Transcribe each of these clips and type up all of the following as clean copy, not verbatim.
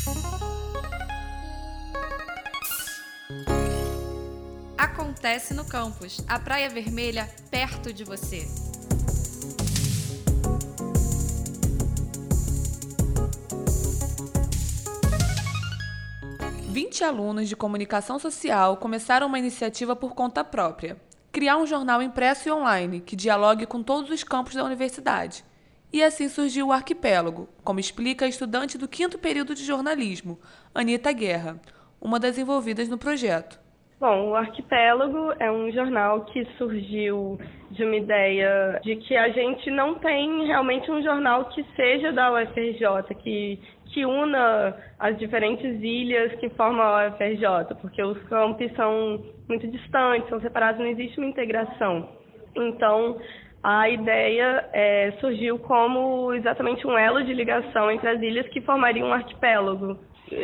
Acontece no campus, a Praia Vermelha perto de você. Vinte alunos de comunicação social começaram uma iniciativa por conta própria: criar um jornal impresso e online que dialogue com todos os campos da universidade. E assim surgiu o Arquipélago, como explica a estudante do 5º período de jornalismo, Anita Guerra, uma das envolvidas no projeto. Bom, o Arquipélago é um jornal que surgiu de uma ideia de que a gente não tem realmente um jornal que seja da UFRJ, que una as diferentes ilhas que formam a UFRJ, porque os campi são muito distantes, são separados, não existe uma integração. Então, a ideia surgiu como exatamente um elo de ligação entre as ilhas que formariam um arquipélago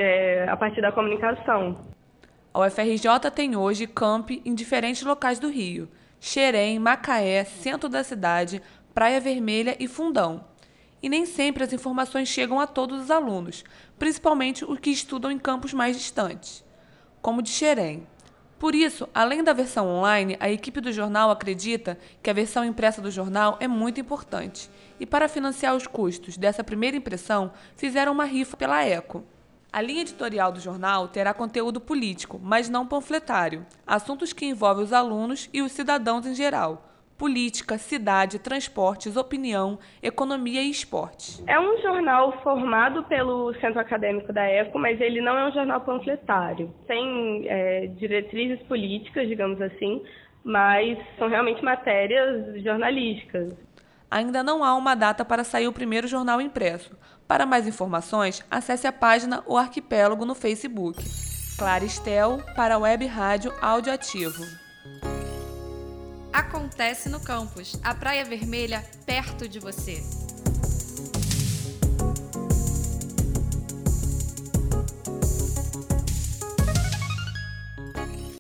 a partir da comunicação. A UFRJ tem hoje campi em diferentes locais do Rio: Xerém, Macaé, centro da cidade, Praia Vermelha e Fundão. E nem sempre as informações chegam a todos os alunos, principalmente os que estudam em campos mais distantes, como o de Xerém. Por isso, além da versão online, a equipe do jornal acredita que a versão impressa do jornal é muito importante. E para financiar os custos dessa primeira impressão, fizeram uma rifa pela ECO. A linha editorial do jornal terá conteúdo político, mas não panfletário. Assuntos que envolvem os alunos e os cidadãos em geral: política, cidade, transportes, opinião, economia e esporte. É um jornal formado pelo Centro Acadêmico da ECO, mas ele não é um jornal panfletário. Tem diretrizes políticas, digamos assim, mas são realmente matérias jornalísticas. Ainda não há uma data para sair o primeiro jornal impresso. Para mais informações, acesse a página O Arquipélago no Facebook. Clara Estel, para a Web Rádio Áudio Ativo. Acontece no campus, a Praia Vermelha perto de você.